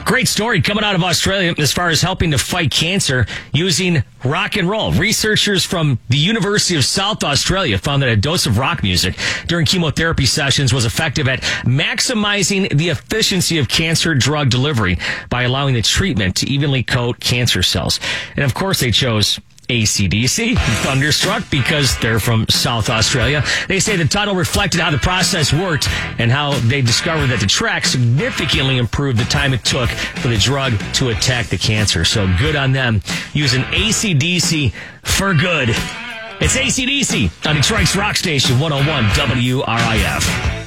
Great story coming out of Australia as far as helping to fight cancer using rock and roll. Researchers from the University of South Australia found that a dose of rock music during chemotherapy sessions was effective at maximizing the efficiency of cancer drug delivery by allowing the treatment to evenly coat cancer cells. And of course they chose AC/DC, Thunderstruck, because they're from South Australia. They say the title reflected how the process worked and how they discovered that the track significantly improved the time it took for the drug to attack the cancer. So good on them using AC/DC for good. It's AC/DC on Detroit's Rock Station 101 WRIF.